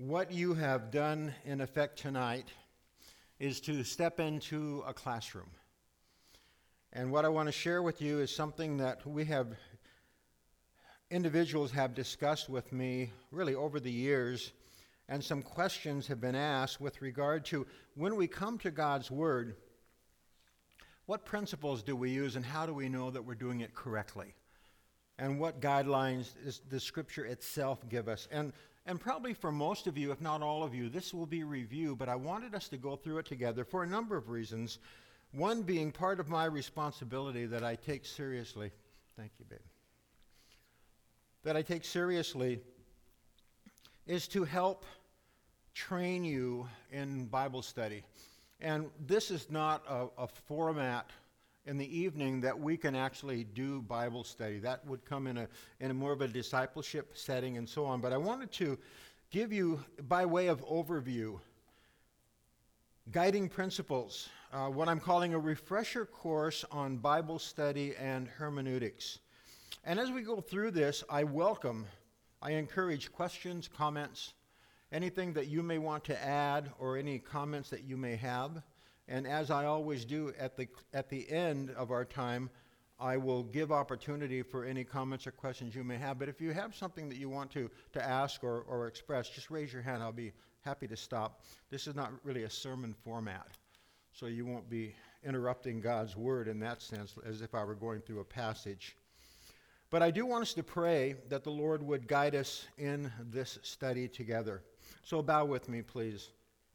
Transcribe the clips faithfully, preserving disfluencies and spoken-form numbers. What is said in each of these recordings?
What you have done, in effect, tonight is to step into a classroom. And what I want to share with you is something that we have, individuals have discussed with me really over the years, and some questions have been asked with regard to when we come to God's Word, what principles do we use and how do we know that we're doing it correctly? And what guidelines does the Scripture itself give us? And And probably for most of you, if not all of you, this will be review, but I wanted us to go through it together for a number of reasons. One being part of my responsibility that I take seriously. Thank you, babe. That I take seriously is to help train you in Bible study. And this is not a, a format in the evening that we can actually do Bible study. That would come in a in a more of a discipleship setting and so on. But I wanted to give you, by way of overview, guiding principles, uh, what I'm calling a refresher course on Bible study and hermeneutics. And as we go through this, I welcome, I encourage questions, comments, anything that you may want to add or any comments that you may have. And as I always do at the at the end of our time, I will give opportunity for any comments or questions you may have. But if you have something that you want to, to ask or, or express, just raise your hand. I'll be happy to stop. This is not really a sermon format, so you won't be interrupting God's Word in that sense as if I were going through a passage. But I do want us to pray that the Lord would guide us in this study together. So bow with me, please.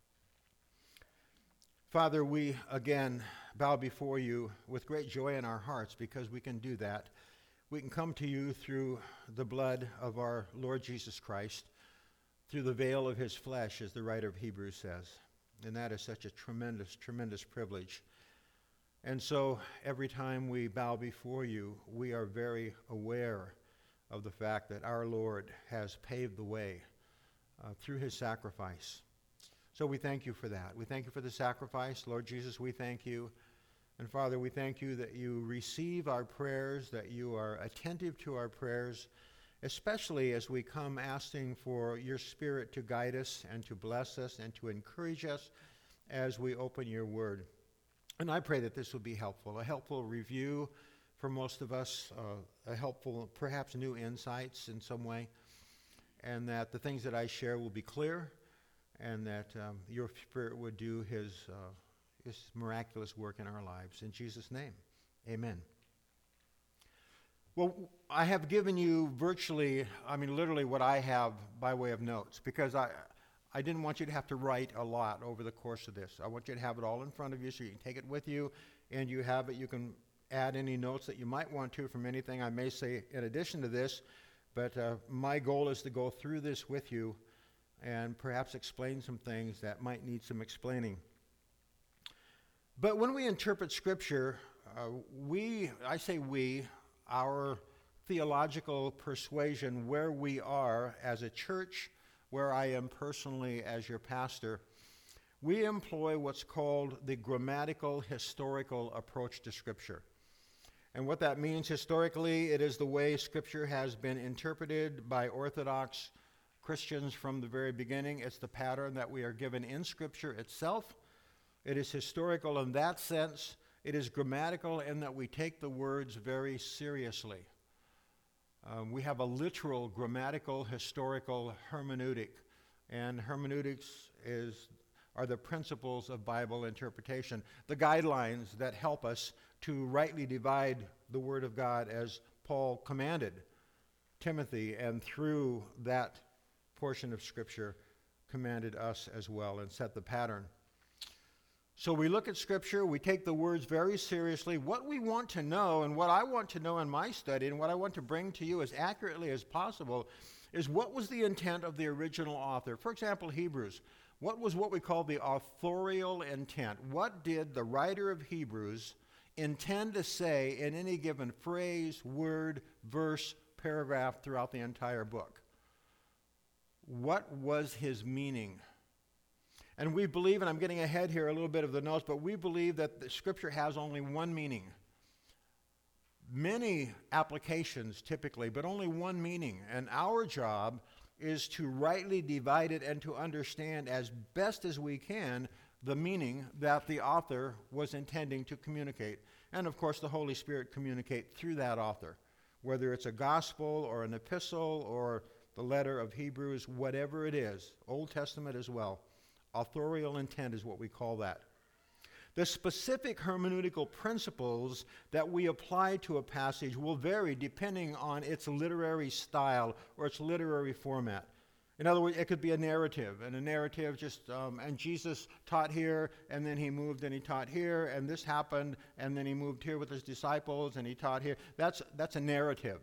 Father, we again bow before you with great joy in our hearts because we can do that. We can come to you through the blood of our Lord Jesus Christ, through the veil of his flesh, as the writer of Hebrews says. And that is such a tremendous, tremendous privilege. And so every time we bow before you, we are very aware of the fact that our Lord has paved the way uh, through his sacrifice. So we thank you for that. We thank you for the sacrifice. Lord Jesus, we thank you. And Father, we thank you that you receive our prayers, that you are attentive to our prayers, especially as we come asking for your Spirit to guide us and to bless us and to encourage us as we open your word. And I pray that this will be helpful, a helpful review for most of us, uh, a helpful, perhaps new insights in some way, and that the things that I share will be clear, and that um, your Spirit would do his, uh, his miraculous work in our lives. In Jesus' name, amen. Well, I have given you virtually, I mean literally what I have by way of notes, because I I didn't want you to have to write a lot over the course of this. I want you to have it all in front of you so you can take it with you, and you have it. You can add any notes that you might want to from anything I may say in addition to this, but uh, my goal is to go through this with you and perhaps explain some things that might need some explaining. But when we interpret Scripture, uh, we, I say we, our theological persuasion, where we are as a church, where I am personally as your pastor, we employ what's called the grammatical historical approach to Scripture. And what that means historically, it is the way Scripture has been interpreted by Orthodox Christians from the very beginning. It's the pattern that we are given in Scripture itself. It is historical in that sense. It is grammatical in that we take the words very seriously. Um, we have a literal, grammatical, historical hermeneutic. And hermeneutics is are the principles of Bible interpretation, the guidelines that help us to rightly divide the Word of God as Paul commanded Timothy, and through that portion of Scripture commanded us as well and set the pattern. So we look at Scripture, we take the words very seriously. What we want to know, and what I want to know in my study, and what I want to bring to you as accurately as possible, is what was the intent of the original author. For example, Hebrews. What was what we call the authorial intent? What did the writer of Hebrews intend to say in any given phrase, word, verse, paragraph throughout the entire book? What was his meaning? And we believe, and I'm getting ahead here a little bit of the notes, but we believe that the Scripture has only one meaning. Many applications typically, but only one meaning. And our job is to rightly divide it and to understand as best as we can the meaning that the author was intending to communicate. And of course, the Holy Spirit communicate through that author, whether it's a gospel or an epistle or the letter of Hebrews, whatever it is, Old Testament as well. Authorial intent is what we call that. The specific hermeneutical principles that we apply to a passage will vary depending on its literary style or its literary format. In other words, it could be a narrative, and a narrative just, um, and Jesus taught here, and then he moved and he taught here, and this happened, and then he moved here with his disciples, and he taught here. That's, that's a narrative.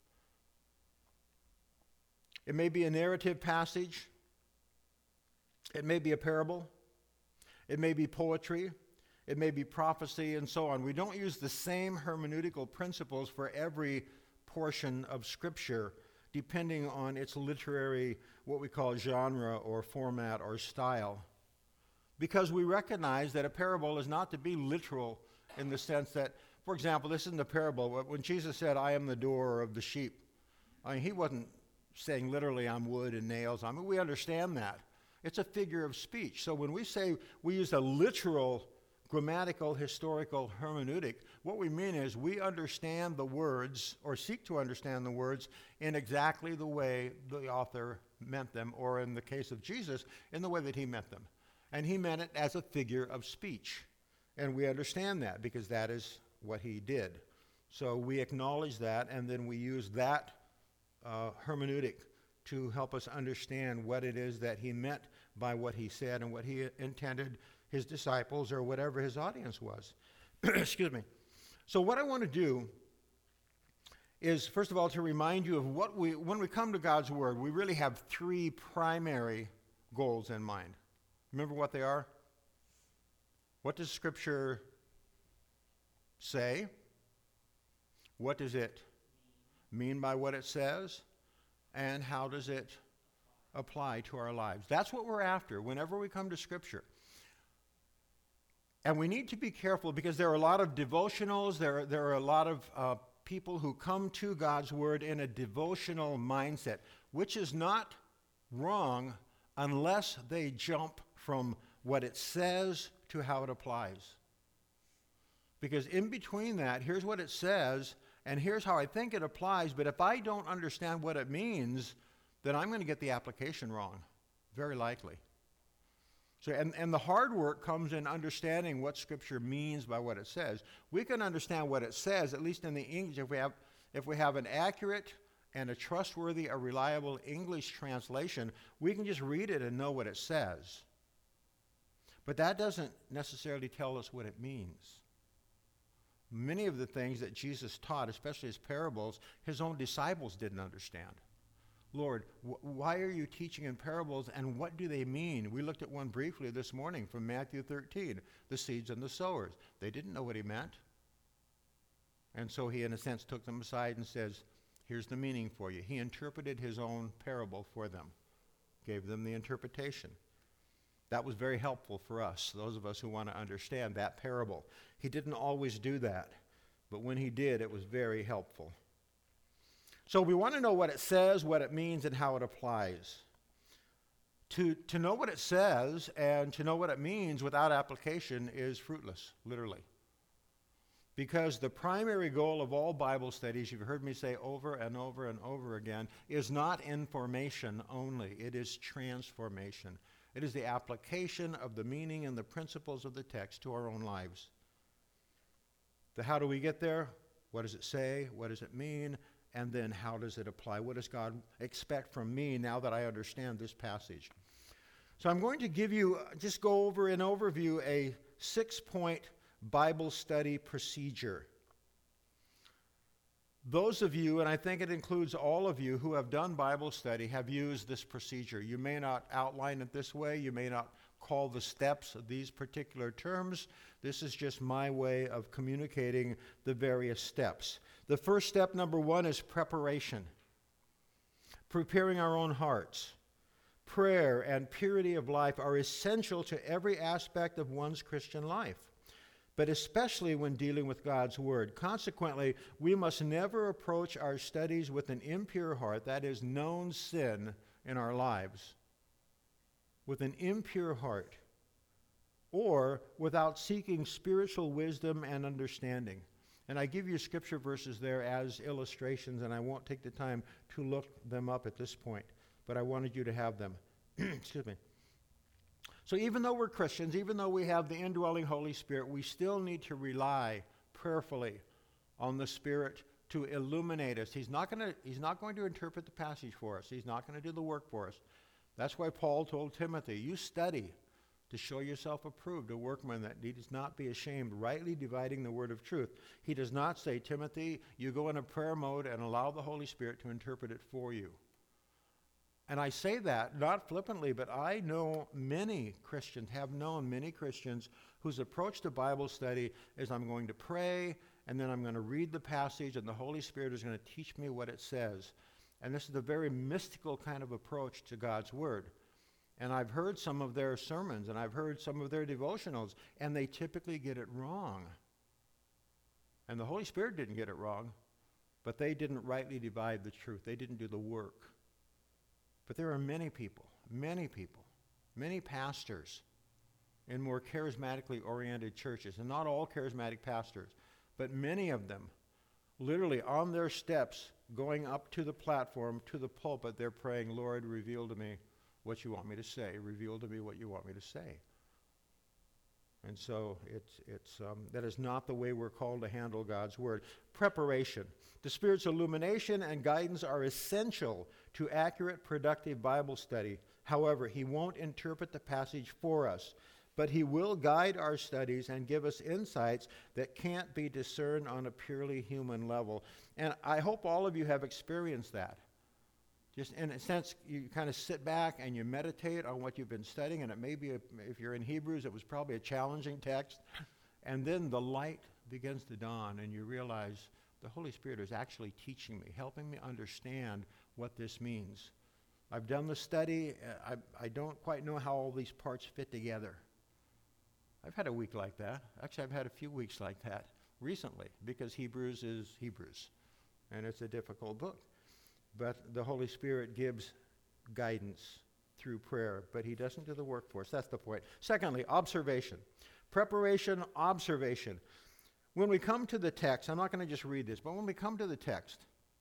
It may be a narrative passage. It may be a parable. It may be poetry. It may be prophecy, and so on. We don't use the same hermeneutical principles for every portion of Scripture, depending on its literary, what we call genre or format or style. Because we recognize that a parable is not to be literal in the sense that, for example, this isn't a parable. When Jesus said, I am the door of the sheep, I mean, he wasn't saying literally, I'm wood and nails. I mean, we understand that. It's a figure of speech. So when we say we use a literal grammatical, historical hermeneutic, what we mean is we understand the words, or seek to understand the words, in exactly the way the author meant them, or in the case of Jesus, in the way that he meant them. And he meant it as a figure of speech. And we understand that because that is what he did. So we acknowledge that, and then we use that uh, hermeneutic to help us understand what it is that he meant by what he said and what he intended his disciples or whatever his audience was. Excuse me. So what I want to do is, first of all, to remind you of what we, when we come to God's Word, we really have three primary goals in mind. Remember what they are? What does Scripture say? What does it mean by what it says? And how does it apply to our lives? That's what we're after whenever we come to Scripture. And we need to be careful because there are a lot of devotionals, there are, there are a lot of uh, people who come to God's Word in a devotional mindset, which is not wrong unless they jump from what it says to how it applies. Because in between that, here's what it says, and here's how I think it applies, but if I don't understand what it means, then I'm going to get the application wrong, very likely. So, and, and the hard work comes in understanding what Scripture means by what it says. We can understand what it says, at least in the English, if we have, if we have an accurate and a trustworthy, a reliable English translation, we can just read it and know what it says. But that doesn't necessarily tell us what it means. Many of the things that Jesus taught, especially his parables, his own disciples didn't understand. Lord, wh- why are you teaching in parables, and what do they mean? We looked at one briefly this morning from Matthew thirteen, the seeds and the sowers. They didn't know what he meant. And so he, in a sense, took them aside and says, here's the meaning for you. He interpreted his own parable for them, gave them the interpretation. That was very helpful for us, those of us who want to understand that parable. He didn't always do that, but when he did, it was very helpful. So we want to know what it says, what it means, and how it applies. To, to know what it says and to know what it means without application is fruitless, literally. Because the primary goal of all Bible studies, you've heard me say over and over and over again, is not information only. It is transformation. It is the application of the meaning and the principles of the text to our own lives. The how do we get there? What does it say? What does it mean? And then how does it apply? What does God expect from me now that I understand this passage? So I'm going to give you, just go over an overview, a six-point Bible study procedure. Those of you, and I think it includes all of you who have done Bible study, have used this procedure. You may not outline it this way. You may not call the steps of these particular terms. This is just my way of communicating the various steps. The first step, number one, is preparation. Preparing our own hearts. Prayer and purity of life are essential to every aspect of one's Christian life, but especially when dealing with God's Word. Consequently, we must never approach our studies with an impure heart, that is, known sin, in our lives with an impure heart, or without seeking spiritual wisdom and understanding. And I give you scripture verses there as illustrations, and I won't take the time to look them up at this point, but I wanted you to have them. Excuse me. So even though we're Christians, even though we have the indwelling Holy Spirit, we still need to rely prayerfully on the Spirit to illuminate us. He's not going to he's not going to interpret the passage for us. He's not going to do the work for us. That's why Paul told Timothy, you study to show yourself approved, a workman that needs not be ashamed, rightly dividing the word of truth. He does not say, Timothy, you go in a prayer mode and allow the Holy Spirit to interpret it for you. And I say that not flippantly, but I know many Christians, have known many Christians whose approach to Bible study is I'm going to pray, and then I'm going to read the passage, and the Holy Spirit is going to teach me what it says. And this is a very mystical kind of approach to God's Word. And I've heard some of their sermons, and I've heard some of their devotionals, and they typically get it wrong. And the Holy Spirit didn't get it wrong, but they didn't rightly divide the truth. They didn't do the work. But there are many people, many people, many pastors in more charismatically oriented churches, and not all charismatic pastors, but many of them, literally on their steps, going up to the platform, to the pulpit, they're praying, Lord, reveal to me what you want me to say. Reveal to me what you want me to say. And so it's, it's, um, that is not the way we're called to handle God's Word. Preparation. The Spirit's illumination and guidance are essential to accurate, productive Bible study. However, He won't interpret the passage for us, but He will guide our studies and give us insights that can't be discerned on a purely human level. And I hope all of you have experienced that. Just in a sense, you kind of sit back and you meditate on what you've been studying, and it may be, a, if you're in Hebrews, it was probably a challenging text, and then the light begins to dawn, and you realize the Holy Spirit is actually teaching me, helping me understand what this means. I've done the study. I, I don't quite know how all these parts fit together. I've had a week like that. Actually, I've had a few weeks like that recently, because Hebrews is Hebrews, and it's a difficult book. But the Holy Spirit gives guidance through prayer, but He doesn't do the work for us. That's the point. Secondly, observation. Preparation, observation. When we come to the text, I'm not going to just read this, but when we come to the text,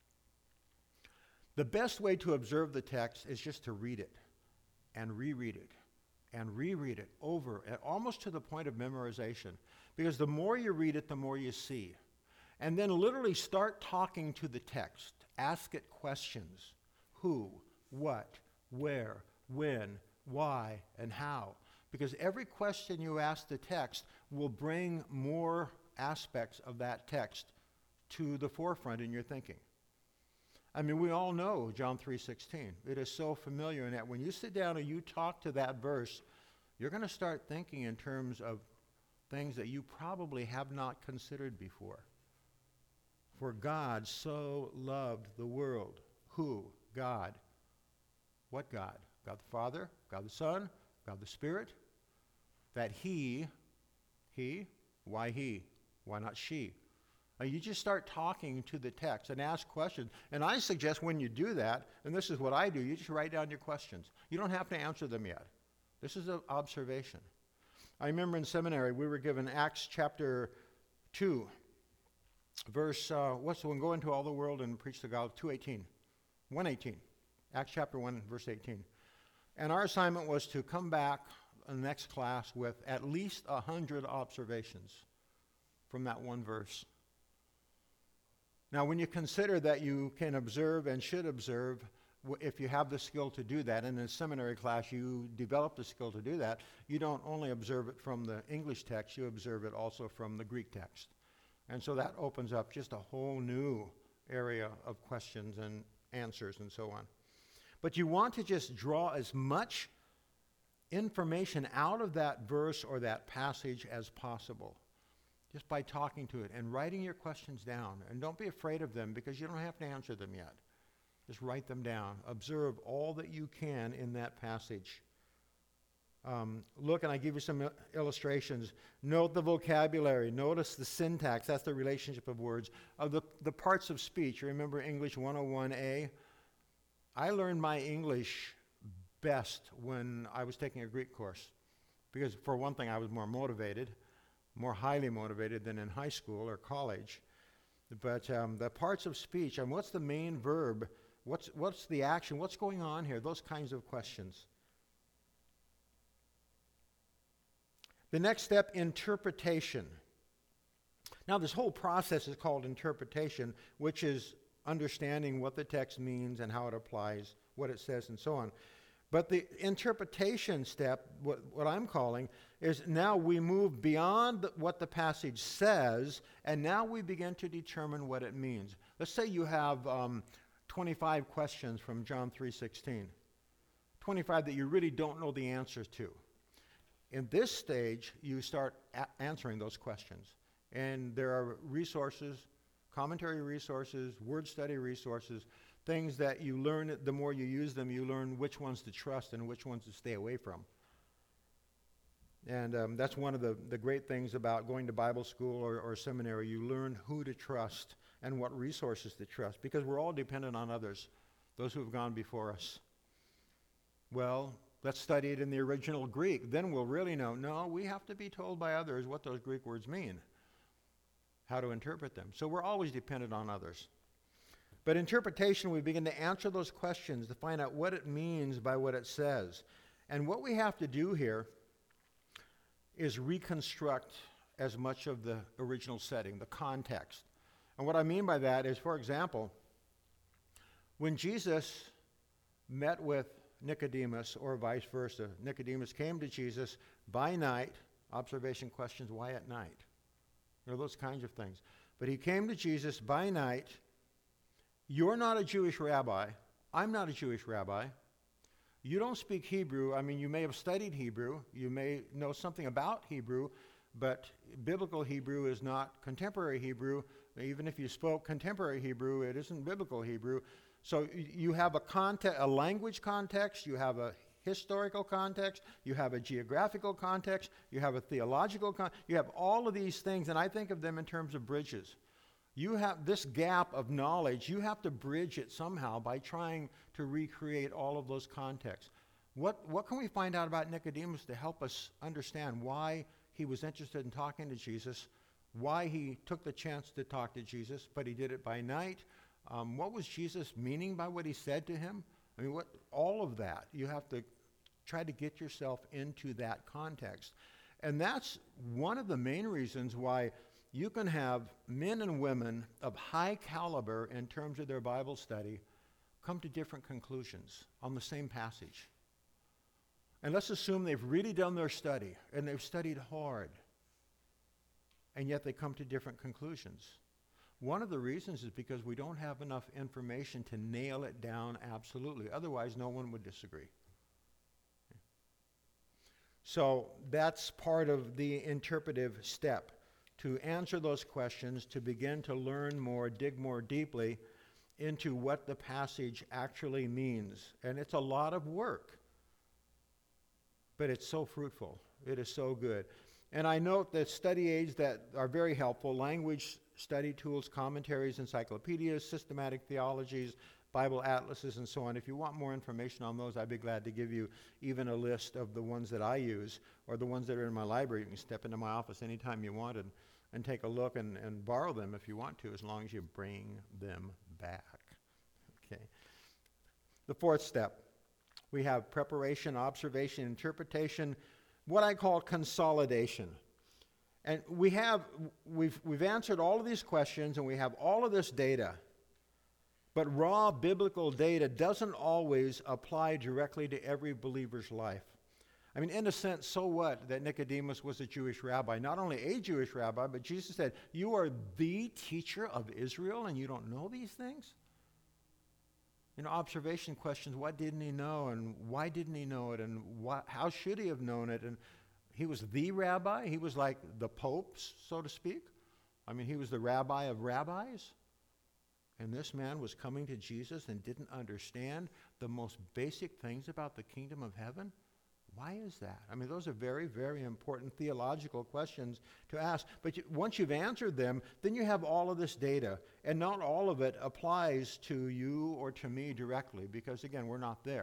the best way to observe the text is just to read it and reread it and reread it over, and almost to the point of memorization. Because the more you read it, the more you see. And then literally start talking to the text. Ask it questions. Who, what, where, when, why, and how. Because every question you ask the text will bring more aspects of that text to the forefront in your thinking. I mean, we all know John three sixteen. It is so familiar in that when you sit down and you talk to that verse, you're going to start thinking in terms of things that you probably have not considered before. For God so loved the world. Who? God. What God? God the Father, God the Son, God the Spirit. That He, He, why He? Why not she? Uh, you just start talking to the text and ask questions. And I suggest when you do that, and this is what I do, you just write down your questions. You don't have to answer them yet. This is an observation. I remember in seminary we were given Acts chapter two. Verse, uh, what's the one? Go into all the world and preach the gospel. two eighteen. one eighteen. Acts chapter one, verse eighteen. And our assignment was to come back in the next class with at least a hundred observations from that one verse. Now, when you consider that you can observe and should observe, w- if you have the skill to do that, and in a seminary class you develop the skill to do that, you don't only observe it from the English text, you observe it also from the Greek text. And so that opens up just a whole new area of questions and answers and so on. But you want to just draw as much information out of that verse or that passage as possible, just by talking to it and writing your questions down. And don't be afraid of them, because you don't have to answer them yet. Just write them down. Observe all that you can in that passage. Um, look, and I give you some il- illustrations. Note the vocabulary. Notice the syntax. That's the relationship of words. Of the, the parts of speech. You remember English one oh one A? I learned my English best when I was taking a Greek course. Because for one thing, I was more motivated, more highly motivated than in high school or college. But um, the parts of speech, and what's the main verb? What's, what's the action? What's going on here? Those kinds of questions. The next step, interpretation. Now, this whole process is called interpretation, which is understanding what the text means and how it applies, what it says, and so on. But the interpretation step, what, what I'm calling, is now we move beyond the, what the passage says, and now we begin to determine what it means. Let's say you have um, twenty-five questions from John three sixteen, twenty-five that you really don't know the answers to. In this stage, you start a- answering those questions. And there are resources, commentary resources, word study resources, things that you learn, the more you use them, you learn which ones to trust and which ones to stay away from. And um, that's one of the, the great things about going to Bible school or, or seminary. You learn who to trust and what resources to trust, because we're all dependent on others, those who have gone before us. Well, let's study it in the original Greek. Then we'll really know, no, we have to be told by others what those Greek words mean, how to interpret them. So we're always dependent on others. But interpretation, we begin to answer those questions to find out what it means by what it says. And what we have to do here is reconstruct as much of the original setting, the context. And what I mean by that is, for example, when Jesus met with Nicodemus, or vice versa, Nicodemus came to Jesus by night. Observation questions, why at night? You know, those kinds of things. But he came to Jesus by night. You're not a Jewish rabbi. I'm not a Jewish rabbi. You don't speak Hebrew. I mean, you may have studied Hebrew. You may know something about Hebrew, but biblical Hebrew is not contemporary Hebrew. Even if you spoke contemporary Hebrew, it isn't biblical Hebrew. So you have a context, a language context, you have a historical context, you have a geographical context, you have a theological context, you have all of these things, and I think of them in terms of bridges. You have this gap of knowledge, you have to bridge it somehow by trying to recreate all of those contexts. What, what can we find out about Nicodemus to help us understand why he was interested in talking to Jesus, why he took the chance to talk to Jesus, but he did it by night? Um, what was Jesus meaning by what he said to him? I mean, what all of that, you have to try to get yourself into that context. And that's one of the main reasons why you can have men and women of high caliber in terms of their Bible study come to different conclusions on the same passage. And let's assume they've really done their study and they've studied hard, and yet they come to different conclusions. One of the reasons is because we don't have enough information to nail it down absolutely. Otherwise, no one would disagree. So that's part of the interpretive step, to answer those questions, to begin to learn more, dig more deeply into what the passage actually means. And it's a lot of work, but it's so fruitful. It is so good. And I note that study aids that are very helpful, language study tools, commentaries, encyclopedias, systematic theologies, Bible atlases, and so on. If you want more information on those, I'd be glad to give you even a list of the ones that I use or the ones that are in my library. You can step into my office anytime you want and, and take a look and, and borrow them if you want to, as long as you bring them back. Okay. The fourth step, we have preparation, observation, interpretation, what I call consolidation. And we have, we've, we've answered all of these questions and we have all of this data, but raw biblical data doesn't always apply directly to every believer's life. I mean, in a sense, so what that Nicodemus was a Jewish rabbi? Not only a Jewish rabbi, but Jesus said, you are the teacher of Israel and you don't know these things? You know, observation questions, what didn't he know and why didn't he know it and why, how should he have known it? And he was the rabbi. He was like the Pope, so to speak. I mean, he was the rabbi of rabbis. And this man was coming to Jesus and didn't understand the most basic things about the kingdom of heaven. Why is that? I mean, those are very, very important theological questions to ask. But you, once you've answered them, then you have all of this data. And not all of it applies to you or to me directly because, again, we're not there.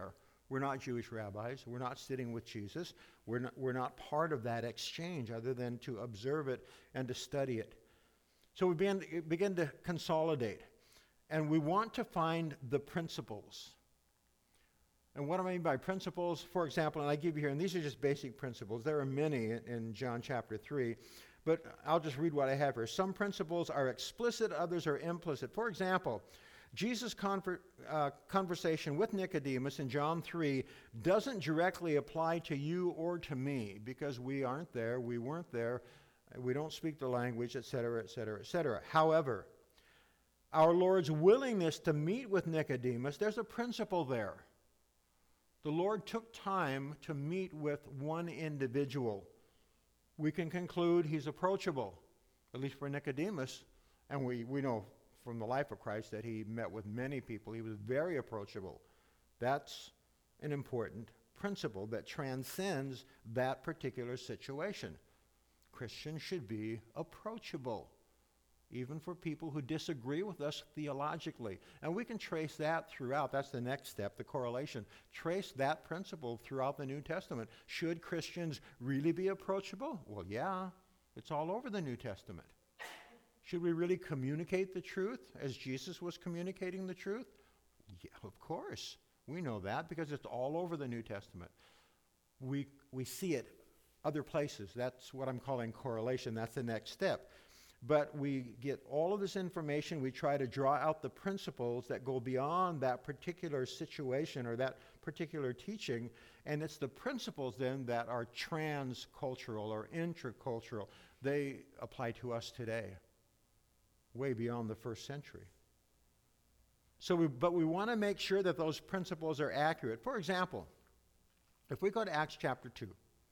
We're not Jewish rabbis. We're not sitting with Jesus. We're not, we're not part of that exchange other than to observe it and to study it. So we begin, begin to consolidate. And we want to find the principles. And what I mean by principles, for example, and I give you here, and these are just basic principles. There are many in, in John chapter three, but I'll just read what I have here. Some principles are explicit, others are implicit. For example, Jesus' conver- uh, conversation with Nicodemus in John three doesn't directly apply to you or to me because we aren't there, we weren't there, we don't speak the language, et cetera, et cetera, et cetera. However, our Lord's willingness to meet with Nicodemus, there's a principle there. The Lord took time to meet with one individual. We can conclude he's approachable, at least for Nicodemus, and we, we know from the life of Christ that he met with many people. He was very approachable. That's an important principle that transcends that particular situation. Christians should be approachable, even for people who disagree with us theologically. And we can trace that throughout. That's the next step, the correlation. Trace that principle throughout the New Testament. Should Christians really be approachable? Well, yeah, it's all over the New Testament. Should we really communicate the truth as Jesus was communicating the truth? Yeah, of course. We know that because it's all over the New Testament. We, we see it other places. That's what I'm calling correlation. That's the next step. But we get all of this information. We try to draw out the principles that go beyond that particular situation or that particular teaching. And it's the principles then that are transcultural or intercultural. They apply to us today, way beyond the first century. So, we, but we want to make sure that those principles are accurate. For example, if we go to Acts chapter two,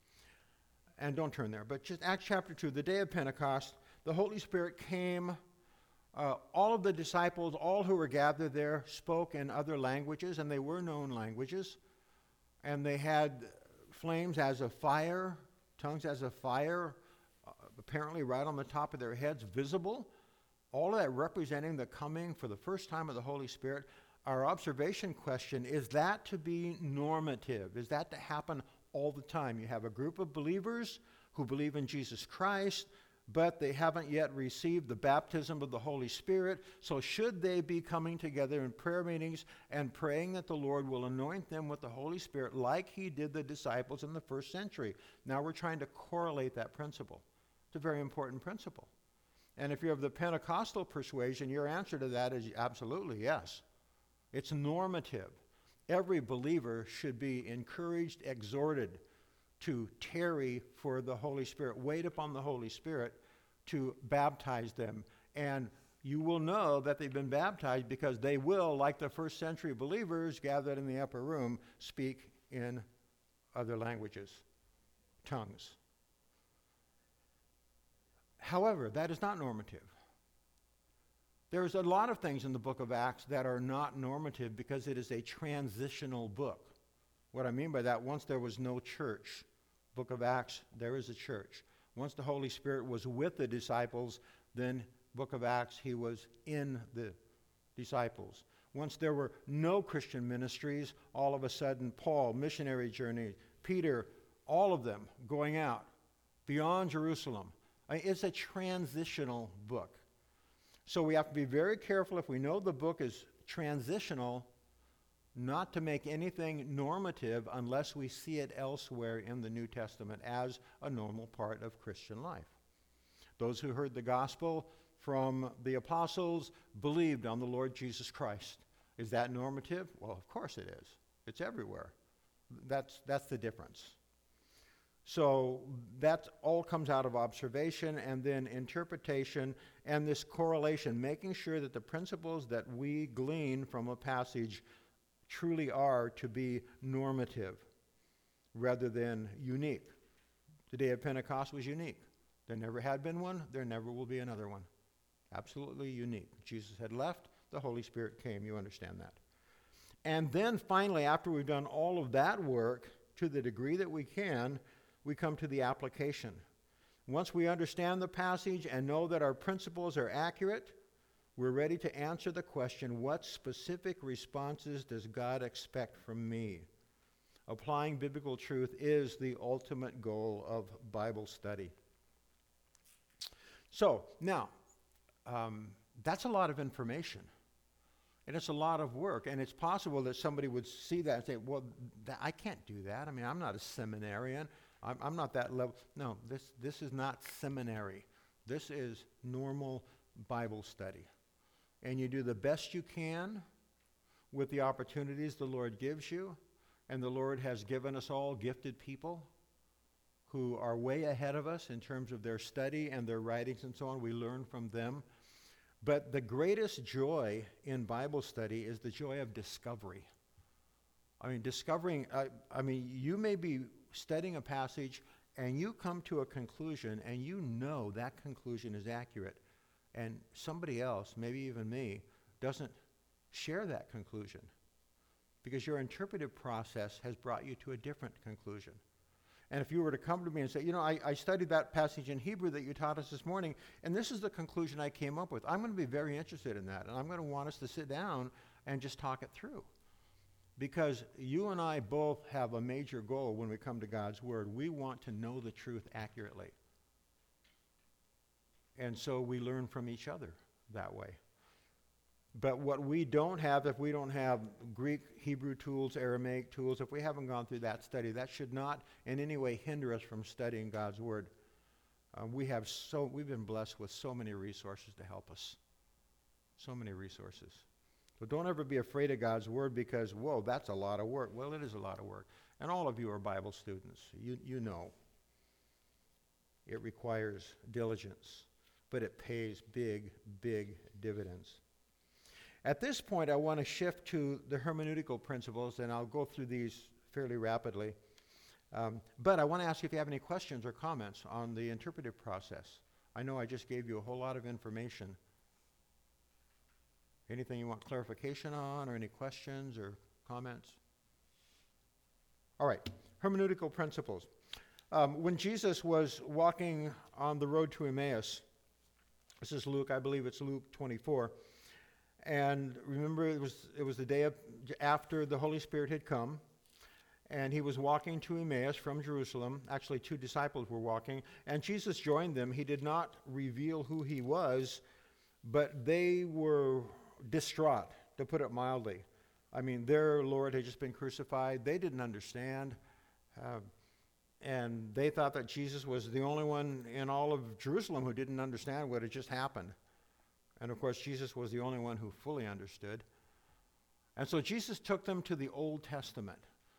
and don't turn there, but just Acts chapter two, the day of Pentecost, the Holy Spirit came. Uh, all of the disciples, all who were gathered there, spoke in other languages, and they were known languages. And they had flames as of fire, tongues as of fire, uh, apparently right on the top of their heads, visible. All of that representing the coming for the first time of the Holy Spirit. Our observation question, is that to be normative? Is that to happen all the time? You have a group of believers who believe in Jesus Christ, but they haven't yet received the baptism of the Holy Spirit. So should they be coming together in prayer meetings and praying that the Lord will anoint them with the Holy Spirit like he did the disciples in the first century? Now we're trying to correlate that principle. It's a very important principle. And if you're of the Pentecostal persuasion, your answer to that is absolutely yes. It's normative. Every believer should be encouraged, exhorted to tarry for the Holy Spirit, wait upon the Holy Spirit to baptize them. And you will know that they've been baptized because they will, like the first century believers gathered in the upper room, speak in other languages, tongues. However, that is not normative. There's a lot of things in the book of Acts that are not normative because it is a transitional book. What I mean by that, once there was no church, book of Acts, there is a church. Once the Holy Spirit was with the disciples, then book of Acts, he was in the disciples. Once there were no Christian ministries, all of a sudden Paul, missionary journey, Peter, all of them going out beyond Jerusalem. I mean, it's a transitional book. So we have to be very careful if we know the book is transitional, not to make anything normative unless we see it elsewhere in the New Testament as a normal part of Christian life. Those who heard the gospel from the apostles believed on the Lord Jesus Christ. Is that normative? Well, of course it is. It's everywhere. That's, that's the difference. So that all comes out of observation and then interpretation and this correlation, making sure that the principles that we glean from a passage truly are to be normative rather than unique. The day of Pentecost was unique. There never had been one. There never will be another one. Absolutely unique. Jesus had left. The Holy Spirit came. You understand that. And then finally, after we've done all of that work, to the degree that we can, we come to the application. Once we understand the passage and know that our principles are accurate, we're ready to answer the question, what specific responses does God expect from me? Applying biblical truth is the ultimate goal of Bible study. So, now, um, that's a lot of information. And it's a lot of work. And it's possible that somebody would see that and say, well, th- I can't do that. I mean, I'm not a seminarian. I'm, I'm not that level. No, this, this is not seminary. This is normal Bible study. And you do the best you can with the opportunities the Lord gives you. And the Lord has given us all gifted people who are way ahead of us in terms of their study and their writings and so on. We learn from them. But the greatest joy in Bible study is the joy of discovery. I mean, discovering, I, I mean, you may be studying a passage and you come to a conclusion and you know that conclusion is accurate. And somebody else, maybe even me, doesn't share that conclusion because your interpretive process has brought you to a different conclusion. And if you were to come to me and say, you know, I, I studied that passage in Hebrew that you taught us this morning, and this is the conclusion I came up with, I'm going to be very interested in that, and I'm going to want us to sit down and just talk it through. Because you and I both have a major goal when we come to God's Word. We want to know the truth accurately. And so we learn from each other that way. But what we don't have, if we don't have Greek, Hebrew tools, Aramaic tools, if we haven't gone through that study, that should not in any way hinder us from studying God's Word. Um, we have so, we've been blessed with so many resources to help us. So many resources. So don't ever be afraid of God's Word because, whoa, that's a lot of work. Well, it is a lot of work. And all of you are Bible students. You, you know. It requires diligence, but it pays big, big dividends. At this point, I want to shift to the hermeneutical principles, and I'll go through these fairly rapidly. Um, but I want to ask you if you have any questions or comments on the interpretive process. I know I just gave you a whole lot of information. Anything you want clarification on, or any questions or comments? All right, hermeneutical principles. Um, when Jesus was walking on the road to Emmaus, this is Luke, I believe it's Luke twenty-four, and remember, it was it was the day of, after the Holy Spirit had come, and he was walking to Emmaus from Jerusalem. Actually, two disciples were walking, and Jesus joined them. He did not reveal who he was, but they were distraught, to put it mildly. I mean, their Lord had just been crucified. They didn't understand, uh, and they thought that Jesus was the only one in all of Jerusalem who didn't understand what had just happened. And of course, Jesus was the only one who fully understood. And so Jesus took them to the Old Testament.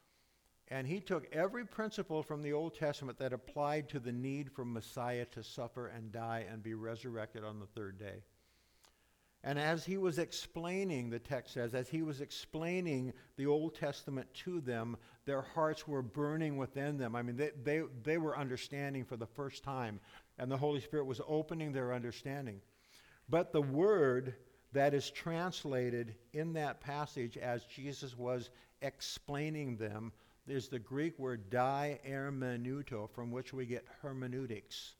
And he took every principle from the Old Testament that applied to the need for Messiah to suffer and die and be resurrected on the third day. And as he was explaining, the text says, as he was explaining the Old Testament to them, their hearts were burning within them. I mean, they, they, they were understanding for the first time, and the Holy Spirit was opening their understanding. But the word that is translated in that passage as Jesus was explaining them is the Greek word dihermeneuto, from which we get hermeneutics.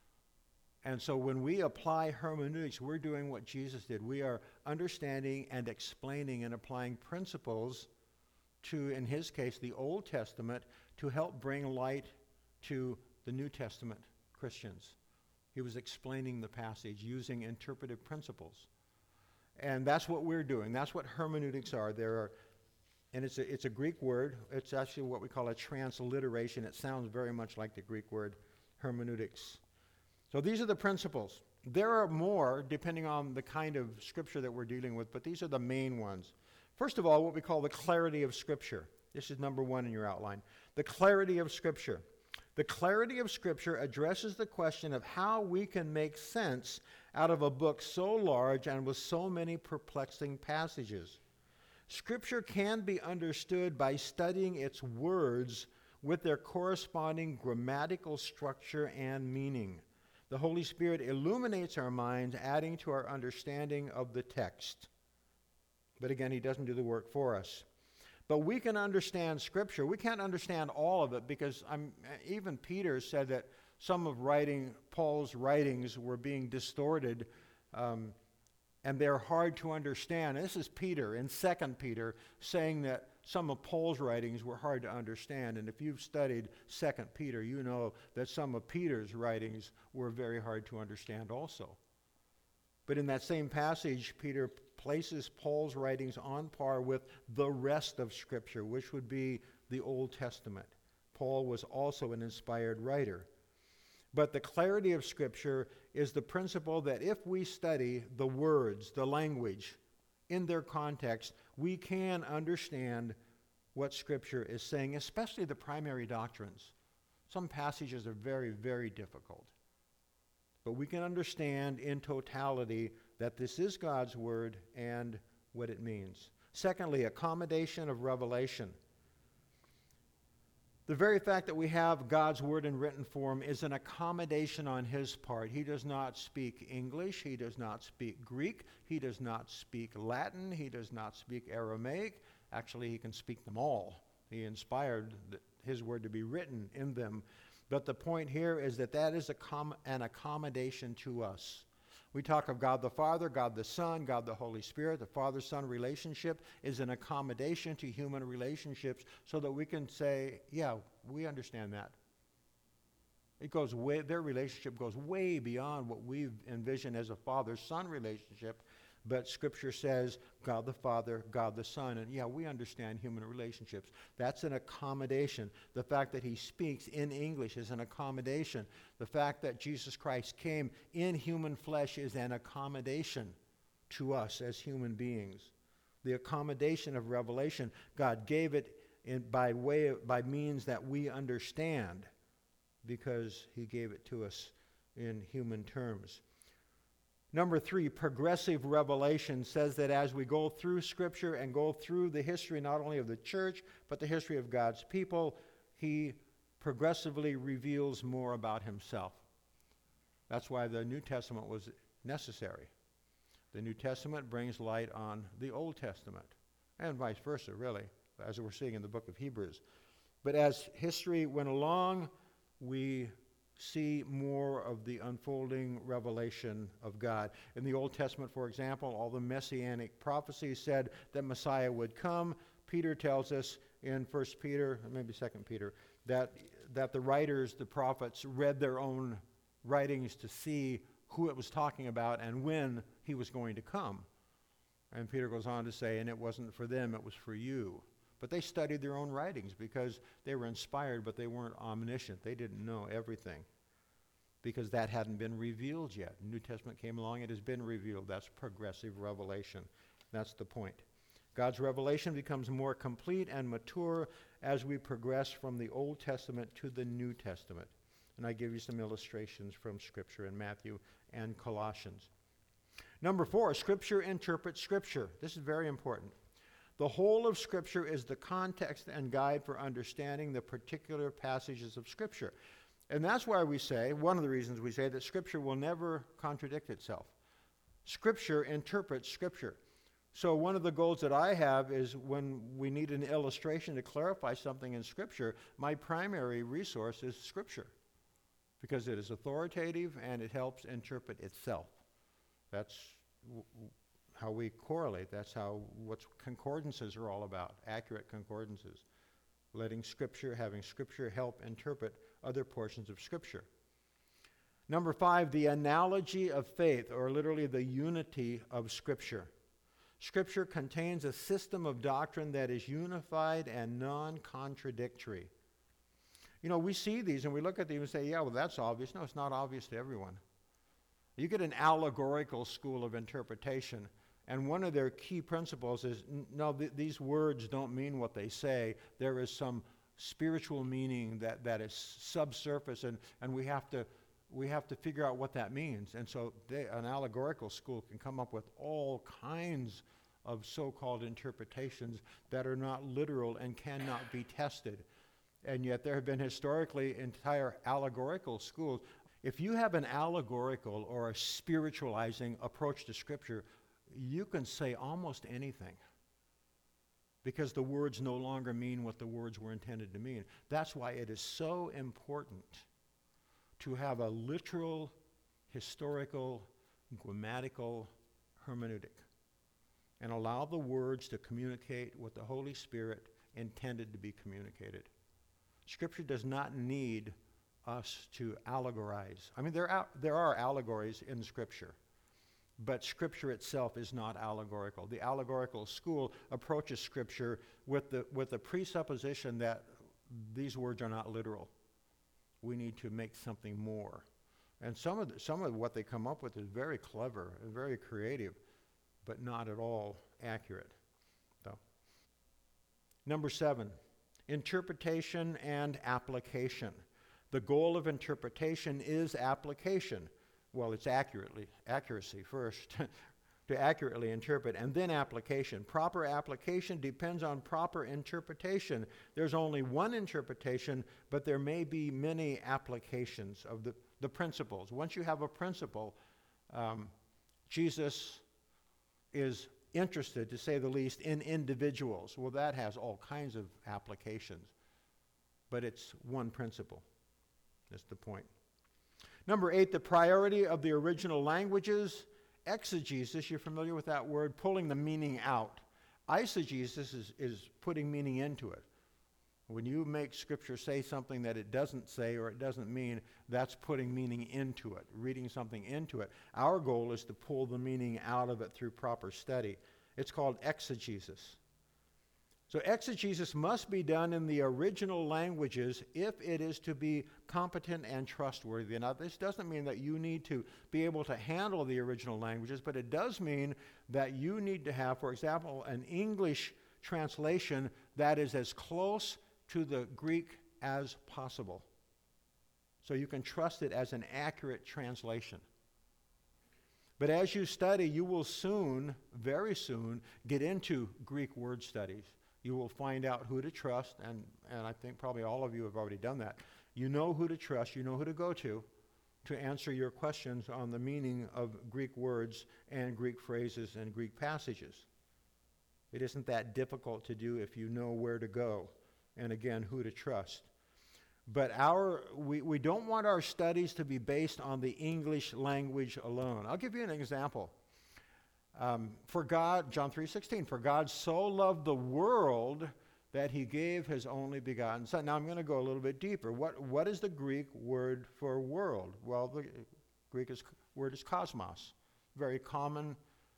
And so when we apply hermeneutics, we're doing what Jesus did. We are understanding and explaining and applying principles to, in his case, the Old Testament to help bring light to the New Testament Christians. He was explaining the passage using interpretive principles. And that's what we're doing. That's what hermeneutics are. There are, and it's a, it's a Greek word. It's actually what we call a transliteration. It sounds very much like the Greek word hermeneutics. So these are the principles. There are more depending on the kind of scripture that we're dealing with, but these are the main ones. First of all, what we call the clarity of Scripture. This is number one in your outline. The clarity of Scripture. The clarity of Scripture addresses the question of how we can make sense out of a book so large and with so many perplexing passages. Scripture can be understood by studying its words with their corresponding grammatical structure and meaning. The Holy Spirit illuminates our minds, adding to our understanding of the text. But again, he doesn't do the work for us. But we can understand Scripture. We can't understand all of it because I'm, even Peter said that some of writing Paul's writings were being distorted, um, and they're hard to understand. And this is Peter in Second Peter saying that some of Paul's writings were hard to understand. And if you've studied Second Peter, you know that some of Peter's writings were very hard to understand also. But in that same passage, Peter places Paul's writings on par with the rest of Scripture, which would be the Old Testament. Paul was also an inspired writer. But the clarity of Scripture is the principle that if we study the words, the language, in their context, we can understand what Scripture is saying, especially the primary doctrines. Some passages are very, very difficult. But we can understand in totality that this is God's Word and what it means. Secondly, accommodation of revelation. The very fact that we have God's Word in written form is an accommodation on His part. He does not speak English. He does not speak Greek. He does not speak Latin. He does not speak Aramaic. Actually, He can speak them all. He inspired His Word to be written in them. But the point here is that that is a com- an accommodation to us. We talk of God the Father, God the Son, God the Holy Spirit. The Father-Son relationship is an accommodation to human relationships so that we can say, yeah, we understand that. It goes way, their relationship goes way beyond what we've envisioned as a father-son relationship. But Scripture says God the Father, God the Son. And yeah, we understand human relationships. That's an accommodation. The fact that He speaks in English is an accommodation. The fact that Jesus Christ came in human flesh is an accommodation to us as human beings. The accommodation of revelation, God gave it in, by way of, by means that we understand, because He gave it to us in human terms. Number three, progressive revelation says that as we go through Scripture and go through the history not only of the church, but the history of God's people, He progressively reveals more about Himself. That's why the New Testament was necessary. The New Testament brings light on the Old Testament, and vice versa, really, as we're seeing in the book of Hebrews. But as history went along, we see more of the unfolding revelation of God. In the Old Testament, for example, all the messianic prophecies said that Messiah would come. Peter tells us in First Peter, maybe Second Peter, that, that the writers, the prophets, read their own writings to see who it was talking about and when He was going to come. And Peter goes on to say, and it wasn't for them, it was for you. But they studied their own writings because they were inspired, but they weren't omniscient. They didn't know everything because that hadn't been revealed yet. The New Testament came along, it has been revealed. That's progressive revelation. That's the point. God's revelation becomes more complete and mature as we progress from the Old Testament to the New Testament. And I give you some illustrations from Scripture in Matthew and Colossians. Number four, Scripture interprets Scripture. This is very important. The whole of Scripture is the context and guide for understanding the particular passages of Scripture. And that's why we say, one of the reasons we say that Scripture will never contradict itself. Scripture interprets Scripture. So one of the goals that I have is when we need an illustration to clarify something in Scripture, my primary resource is Scripture, because it is authoritative and it helps interpret itself. That's w- w- how we correlate. That's how what concordances are all about, accurate concordances. Letting Scripture, having Scripture help interpret other portions of Scripture. Number five, the analogy of faith, or literally the unity of Scripture. Scripture contains a system of doctrine that is unified and non-contradictory. You know, we see these and we look at these and say, yeah, well, that's obvious. No, it's not obvious to everyone. You get an allegorical school of interpretation, and one of their key principles is, n- no, th- these words don't mean what they say. There is some spiritual meaning that, that is subsurface, and, and we have to we have to figure out what that means. And so they, an allegorical school can come up with all kinds of so-called interpretations that are not literal and cannot be tested. And yet there have been historically entire allegorical schools. If you have an allegorical or a spiritualizing approach to Scripture, you can say almost anything, because the words no longer mean what the words were intended to mean. That's why it is so important to have a literal, historical, grammatical hermeneutic and allow the words to communicate what the Holy Spirit intended to be communicated. Scripture does not need us to allegorize. I mean, there are, there are allegories in Scripture, but Scripture itself is not allegorical. The allegorical school approaches Scripture with the, with the presupposition that these words are not literal. We need to make something more. And some of, the, some of what they come up with is very clever and very creative, but not at all accurate. So. Number seven, interpretation and application. The goal of interpretation is application. Well, it's accurately, accuracy first, to accurately interpret, and then application. Proper application depends on proper interpretation. There's only one interpretation, but there may be many applications of the, the principles. Once you have a principle, um, Jesus is interested, to say the least, in individuals. Well, that has all kinds of applications, but it's one principle. That's the point. Number eight, the priority of the original languages. Exegesis, you're familiar with that word, pulling the meaning out. Eisegesis is, is putting meaning into it. When you make Scripture say something that it doesn't say or it doesn't mean, that's putting meaning into it, reading something into it. Our goal is to pull the meaning out of it through proper study. It's called exegesis. So exegesis must be done in the original languages if it is to be competent and trustworthy. Now, this doesn't mean that you need to be able to handle the original languages, but it does mean that you need to have, for example, an English translation that is as close to the Greek as possible. So you can trust it as an accurate translation. But as you study, you will soon, very soon, get into Greek word studies. You will find out who to trust, and, and I think probably all of you have already done that. You know who to trust, you know who to go to, to answer your questions on the meaning of Greek words and Greek phrases and Greek passages. It isn't that difficult to do if you know where to go, and again, who to trust. But our we, we don't want our studies to be based on the English language alone. I'll give you an example. Um, for God, John three sixteen, for God so loved the world that he gave his only begotten Son. Now I'm going to go a little bit deeper. What, what is the Greek word for world? Well, the Greek is, word is cosmos. Very common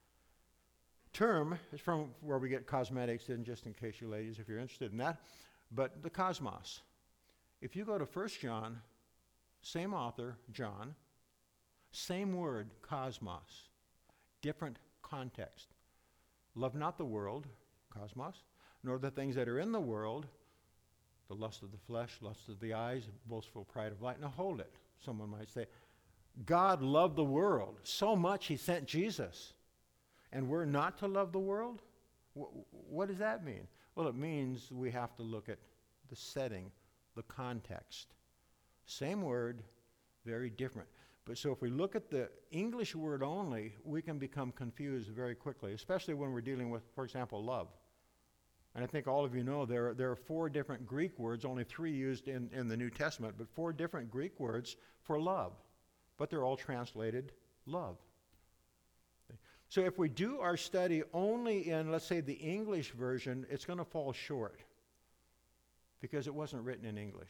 term. It's from where we get cosmetics, and just in case you ladies, if you're interested in that. But the cosmos. If you go to First John, same author, John, same word, cosmos, different context. Love not the world, cosmos, nor the things that are in the world, the lust of the flesh, lust of the eyes, boastful pride of life. Now hold it, someone might say. God loved the world so much he sent Jesus. And we're not to love the world? Wh- what does that mean? Well, it means we have to look at the setting, the context. Same word, very different. But so if we look at the English word only, we can become confused very quickly, especially when we're dealing with, for example, love. And I think all of you know there are, there are four different Greek words, only three used in, in the New Testament, but four different Greek words for love. But they're all translated love. So if we do our study only in, let's say, the English version, it's going to fall short because it wasn't written in English.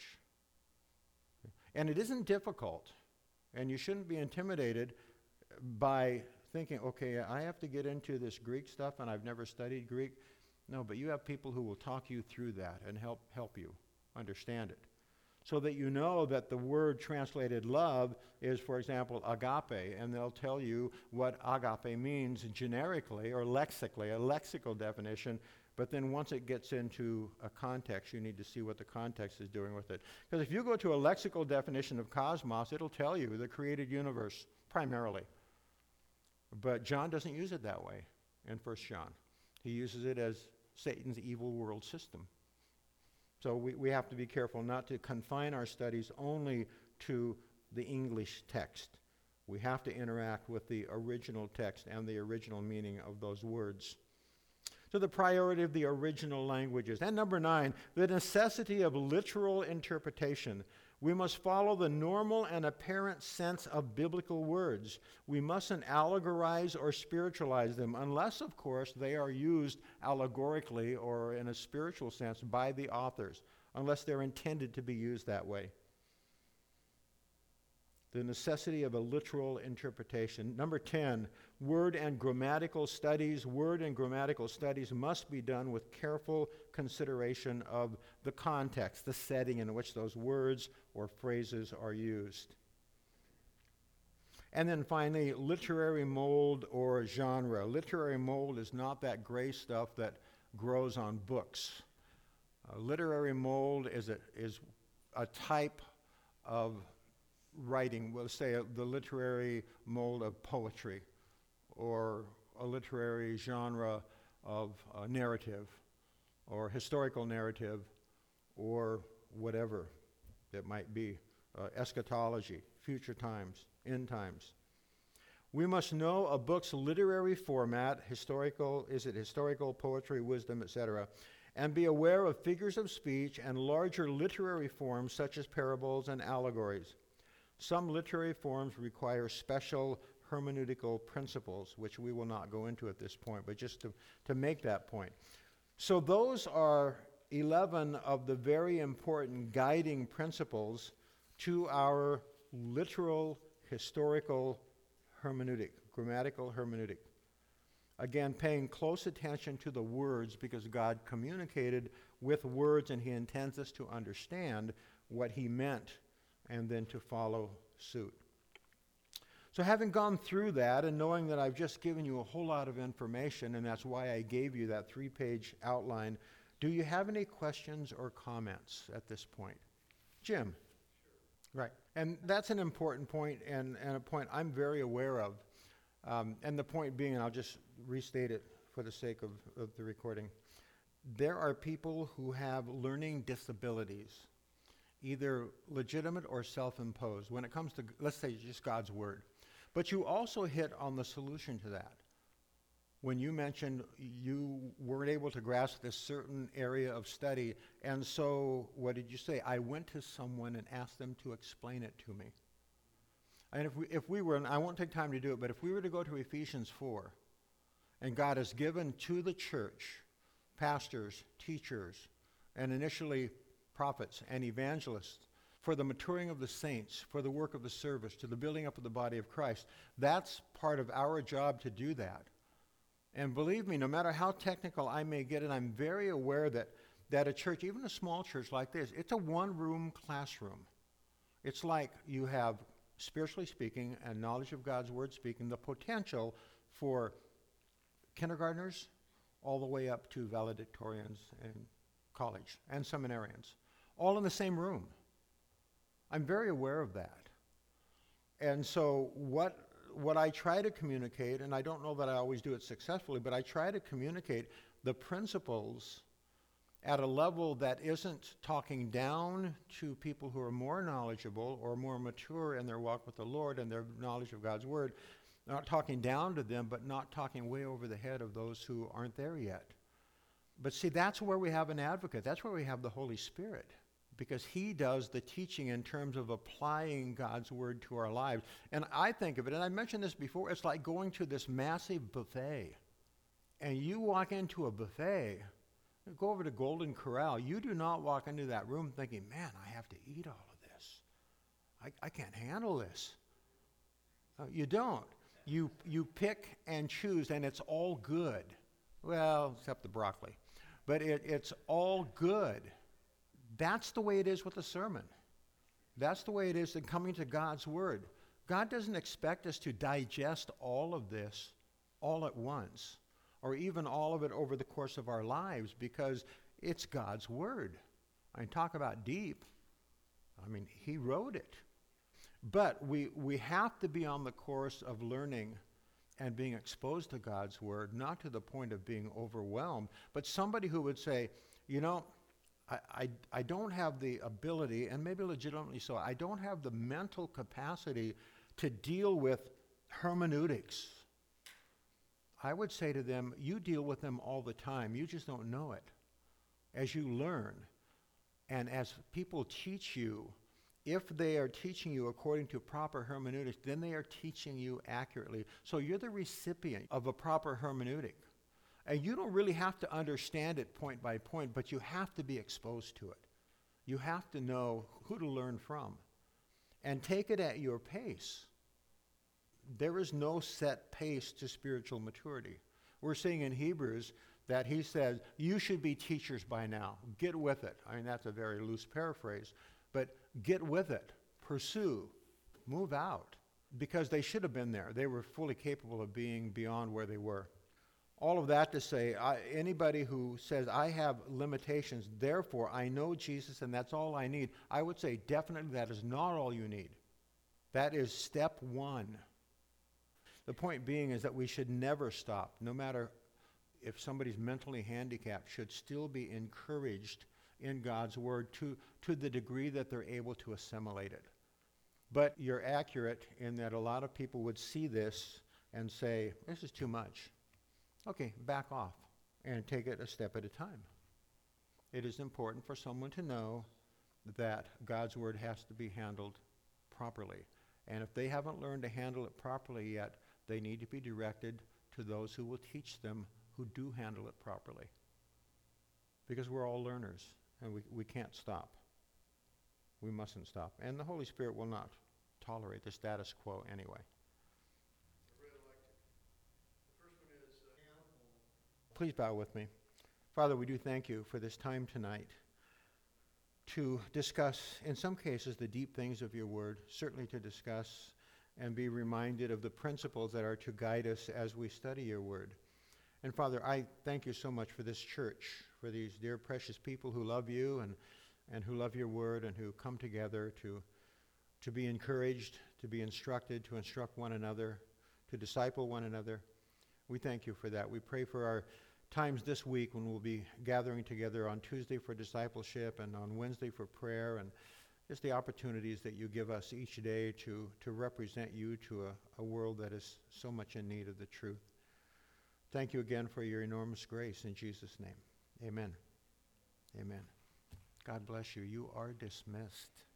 And it isn't difficult. And you shouldn't be intimidated by thinking, okay, I have to get into this Greek stuff and I've never studied Greek. No, but you have people who will talk you through that and help help you understand it. So that you know that the word translated love is, for example, agape, and they'll tell you what agape means generically or lexically, a lexical definition. But then once it gets into a context, you need to see what the context is doing with it. Because if you go to a lexical definition of cosmos, it'll tell you the created universe, primarily. But John doesn't use it that way in First John. He uses it as Satan's evil world system. So we, we have to be careful not to confine our studies only to the English text. We have to interact with the original text and the original meaning of those words. So the priority of the original languages. And number nine, the necessity of literal interpretation. We must follow the normal and apparent sense of biblical words. We mustn't allegorize or spiritualize them, unless, of course, they are used allegorically or in a spiritual sense by the authors, unless they're intended to be used that way. The necessity of a literal interpretation. Number ten, word and grammatical studies. Word and grammatical studies must be done with careful consideration of the context, the setting in which those words or phrases are used. And then finally, literary mold or genre. Literary mold is not that gray stuff that grows on books. Uh, literary mold is a, is a type of writing, we'll say uh, the literary mold of poetry, or a literary genre of uh, narrative, or historical narrative, or whatever it might be, uh, eschatology, future times, end times. We must know a book's literary format, historical, is it historical, poetry, wisdom, et cetera, and be aware of figures of speech and larger literary forms such as parables and allegories. Some literary forms require special hermeneutical principles, which we will not go into at this point, but just to, to make that point. So those are eleven of the very important guiding principles to our literal historical hermeneutic, grammatical hermeneutic. Again, paying close attention to the words, because God communicated with words and he intends us to understand what he meant and then to follow suit. So having gone through that and knowing that I've just given you a whole lot of information, and that's why I gave you that three-page outline, do you have any questions or comments at this point? Jim? Sure. Right. And that's an important point, and, and a point I'm very aware of. Um, and the point being, and I'll just restate it for the sake of, of the recording, there are people who have learning disabilities, either legitimate or self-imposed, when it comes to, let's say, just God's Word. But you also hit on the solution to that. When you mentioned you weren't able to grasp this certain area of study, and so, what did you say? I went to someone and asked them to explain it to me. And if we, if we were, and I won't take time to do it, but if we were to go to Ephesians four, and God has given to the church pastors, teachers, and initially prophets and evangelists for the maturing of the saints, for the work of the service, to the building up of the body of Christ. That's part of our job to do that. And believe me, no matter how technical I may get, and I'm very aware that, that a church, even a small church like this, it's a one-room classroom. It's like you have, spiritually speaking, and knowledge of God's Word speaking, the potential for kindergartners all the way up to valedictorians and college and seminarians, all in the same room. I'm very aware of that. And so what what I try to communicate, and I don't know that I always do it successfully, but I try to communicate the principles at a level that isn't talking down to people who are more knowledgeable or more mature in their walk with the Lord and their knowledge of God's Word, not talking down to them, but not talking way over the head of those who aren't there yet. But see, that's where we have an advocate. That's where we have the Holy Spirit, because he does the teaching in terms of applying God's Word to our lives. And I think of it, and I mentioned this before, it's like going to this massive buffet. And you walk into a buffet, go over to Golden Corral, you do not walk into that room thinking, man, I have to eat all of this. I, I can't handle this. Uh, you don't. You, you pick and choose, and it's all good. Well, except the broccoli. But it, it's all good. That's the way it is with the sermon. That's the way it is in coming to God's Word. God doesn't expect us to digest all of this all at once, or even all of it over the course of our lives, because it's God's Word. I mean, talk about deep. I mean, he wrote it. But we, we have to be on the course of learning and being exposed to God's Word, not to the point of being overwhelmed, but somebody who would say, you know, I, I, I don't have the ability, and maybe legitimately so, I don't have the mental capacity to deal with hermeneutics. I would say to them, you deal with them all the time. You just don't know it. As you learn, and as people teach you, if they are teaching you according to proper hermeneutics, then they are teaching you accurately. So you're the recipient of a proper hermeneutic. And you don't really have to understand it point by point, but you have to be exposed to it. You have to know who to learn from. And take it at your pace. There is no set pace to spiritual maturity. We're seeing in Hebrews that he says, you should be teachers by now. Get with it. I mean, that's a very loose paraphrase. But get with it. Pursue. Move out. Because they should have been there. They were fully capable of being beyond where they were. All of that to say, I, anybody who says, I have limitations, therefore I know Jesus and that's all I need, I would say definitely that is not all you need. That is step one. The point being is that we should never stop, no matter if somebody's mentally handicapped, should still be encouraged in God's word to, to the degree that they're able to assimilate it. But you're accurate in that a lot of people would see this and say, this is too much. Okay, back off and take it a step at a time. It is important for someone to know that God's word has to be handled properly. And if they haven't learned to handle it properly yet, they need to be directed to those who will teach them who do handle it properly. Because we're all learners, and we, we can't stop. We mustn't stop. And the Holy Spirit will not tolerate the status quo anyway. Please bow with me. Father, we do thank you for this time tonight to discuss, in some cases, the deep things of your word, certainly to discuss and be reminded of the principles that are to guide us as we study your word. And Father, I thank you so much for this church, for these dear precious people who love you and, and who love your word and who come together to, to be encouraged, to be instructed, to instruct one another, to disciple one another. We thank you for that. We pray for our times this week when we'll be gathering together on Tuesday for discipleship and on Wednesday for prayer, and just the opportunities that you give us each day to, to represent you to a, a world that is so much in need of the truth. Thank you again for your enormous grace in Jesus' name. Amen. Amen. God bless you. You are dismissed.